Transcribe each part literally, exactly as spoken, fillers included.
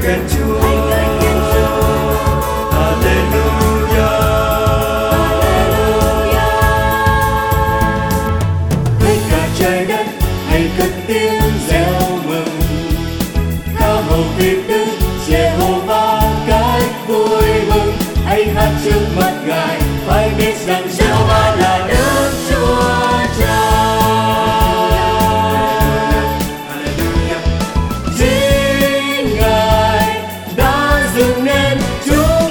khen Chúa. hãy ngợi khen Chúa. Hallelujah. Hallelujah. Hỡi cả trái đất hãy cất tiếng reo mừng, ca hầu việc Đức Giê-hô-va cách vui mừng. Hãy hát trước mặt Ngài, phải biết rằng Giê-hô-va là Đức Chúa Cha. Hallelujah. Chính Ngài đã dựng nên chúng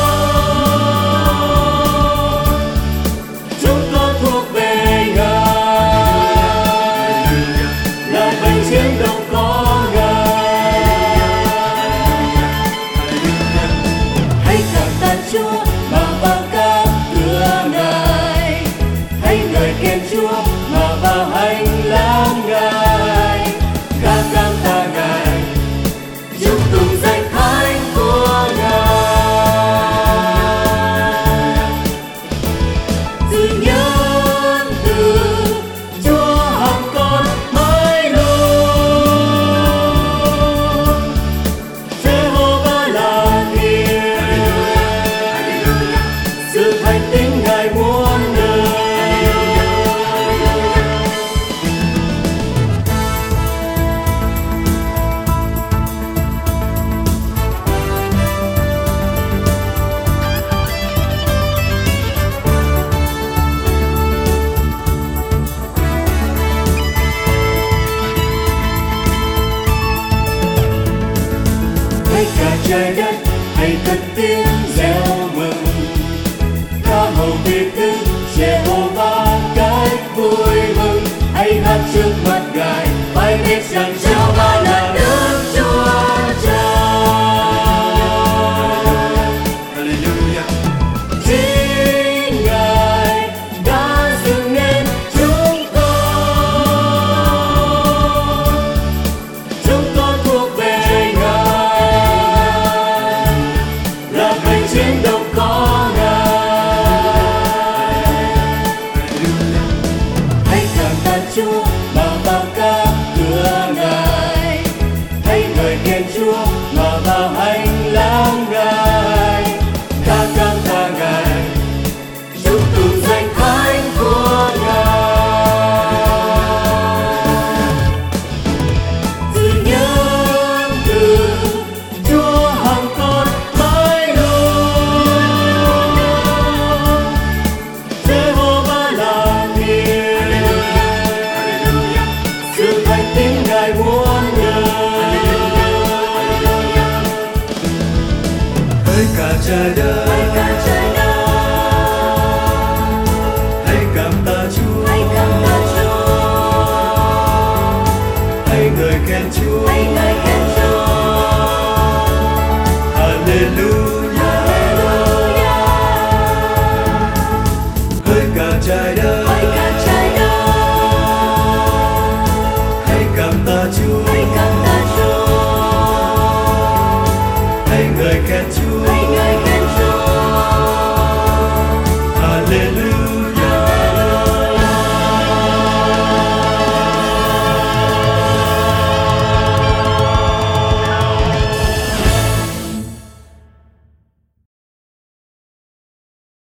con, chúng con thuộc về Ngài, là bầy chiên đồng có Ngài. Hãy cảm tạ Chúa Mà vào ca cửa Ngài, hãy ngợi khen Chúa mà vào hành lang Ngài. Ca cảm tạ Ngài, chúc tụng danh thánh của Ngài. Sự nhân từ Chúa hằng còn mãi luôn. Giê-hô-va là Thiên, sự thành tín Ngài muôn đời. Hãy cả trái đất hãy cất tiếng reo mừng, ca hầu việc Đức Giê-hô-va cách vui mừng. Hãy hát trước mặt Ngài, phải biết rằng Giê-hô-va là Đức Chúa Cha. Hallelujah. Chính Ngài đã dựng nên chúng con, chúng con thuộc về Ngài, là bầy chiên đồng có Ngài. Hãy cảm tạ Chúa mà vào ca cửa Ngài, hãy ngợi khen Chúa mà vào hành lang Ngài. Ca cảm tạ Ngài, chúc tụng danh thánh của Ngài. Sự nhân từ Chúa hằng còn mãi luôn. Giê-hô-va là Thiên, sự thành tín Ngài muôn đời. Hỡi cả trái đất hãy cả trái đất hãy cảm tạ Chúa, hãy cảm tạ Chúa. hãy ngợi khen Chúa. Hãy ngợi khen Chúa. Hallelujah. Hallelujah. Hỡi cả trái đất Hãy cả trái đất hãy cảm tạ Chúa, hãy cảm tạ Chúa. hãy ngợi khen Chúa.